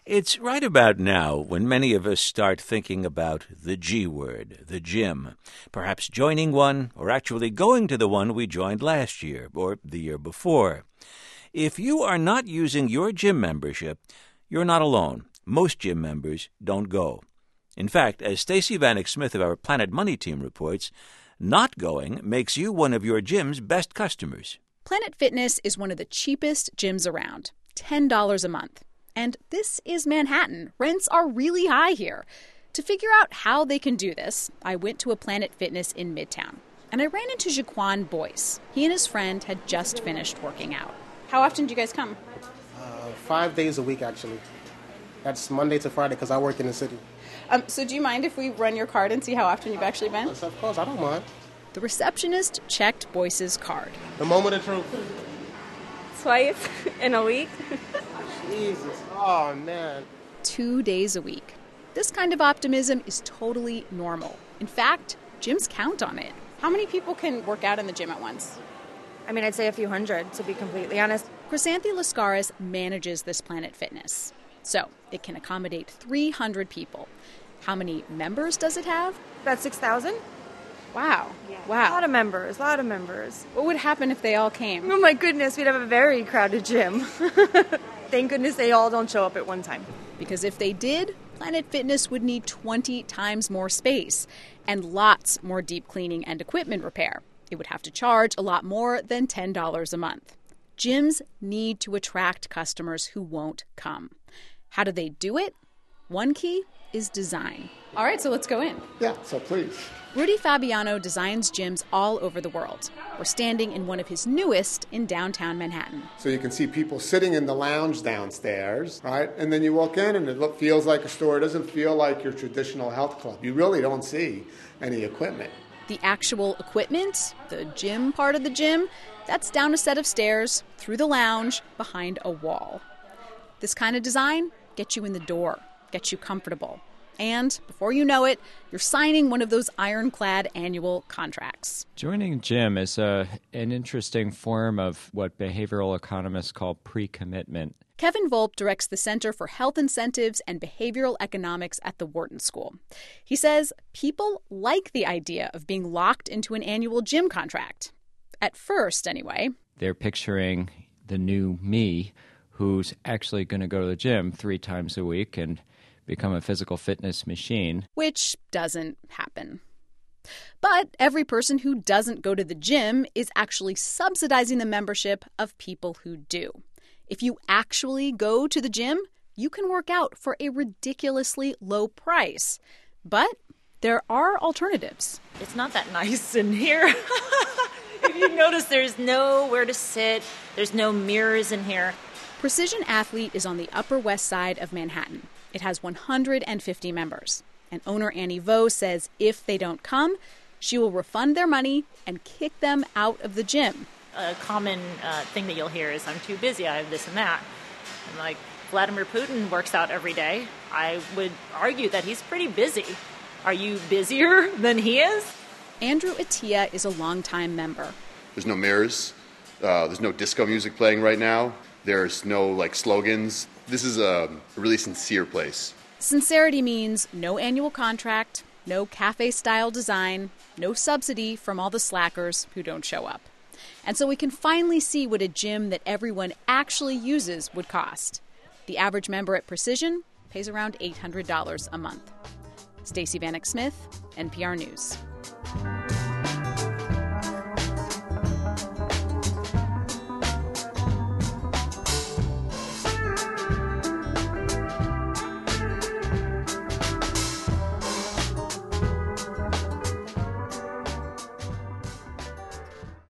It's right about now when many of us start thinking about the G word, the gym. Perhaps joining one, or actually going to the one we joined last year or the year before. If you are not using your gym membership, you're not alone. Most gym members don't go. In fact, as Stacey Vanek Smith of our Planet Money team reports, not going makes you one of your gym's best customers. Planet Fitness is one of the cheapest gyms around, $10 a month. And this is Manhattan. Rents are really high here. To figure out how they can do this, I went to a Planet Fitness in Midtown. And I ran into Jaquan Boyce. He and his friend had just finished working out. How often do you guys come? 5 days a week, actually. That's Monday to Friday because I work in the city. So do you mind if we run your card and see how often you've actually been? Yes, of course, I don't mind. The receptionist checked Boyce's card. The moment of truth. Twice in a week. Jesus. Oh, man. 2 days a week. This kind of optimism is totally normal. In fact, gyms count on it. How many people can work out in the gym at once? I mean, I'd say a few hundred, to be completely honest. Chrysanthi Lascaris manages this Planet Fitness. So it can accommodate 300 people. How many members does it have? About 6,000. Wow. Yeah. Wow. A lot of members. What would happen if they all came? Oh my goodness, we'd have a very crowded gym. Thank goodness they all don't show up at one time. Because if they did, Planet Fitness would need 20 times more space and lots more deep cleaning and equipment repair. It would have to charge a lot more than $10 a month. Gyms need to attract customers who won't come. How do they do it? One key is design. All right, so let's go in. Yeah, so please. Rudy Fabiano designs gyms all over the world. We're standing in one of his newest in downtown Manhattan. So you can see people sitting in the lounge downstairs, right? And then you walk in and it feels like a store. It doesn't feel like your traditional health club. You really don't see any equipment. The actual equipment, the gym part of the gym, that's down a set of stairs, through the lounge, behind a wall. This kind of design gets you in the door, gets you comfortable. And before you know it, you're signing one of those ironclad annual contracts. Joining a gym is an interesting form of what behavioral economists call pre-commitment. Kevin Volpe directs the Center for Health Incentives and Behavioral Economics at the Wharton School. He says people like the idea of being locked into an annual gym contract. At first, anyway. They're picturing the new me who's actually going to go to the gym 3 times a week and become a physical fitness machine. Which doesn't happen. But every person who doesn't go to the gym is actually subsidizing the membership of people who do. If you actually go to the gym, you can work out for a ridiculously low price. But there are alternatives. It's not that nice in here. If you notice, there's nowhere to sit. There's no mirrors in here. Precision Athlete is on the Upper West Side of Manhattan. It has 150 members. And owner Annie Vo says if they don't come, she will refund their money and kick them out of the gym. A common thing that you'll hear is, I'm too busy, I have this and that. And like, Vladimir Putin works out every day. I would argue that he's pretty busy. Are you busier than he is? Andrew Attia is a longtime member. There's no mirrors. There's no disco music playing right now. There's no, slogans. This is a really sincere place. Sincerity means no annual contract, no cafe-style design, no subsidy from all the slackers who don't show up. And so we can finally see what a gym that everyone actually uses would cost. The average member at Precision pays around $800 a month. Stacey Vanek Smith, NPR News.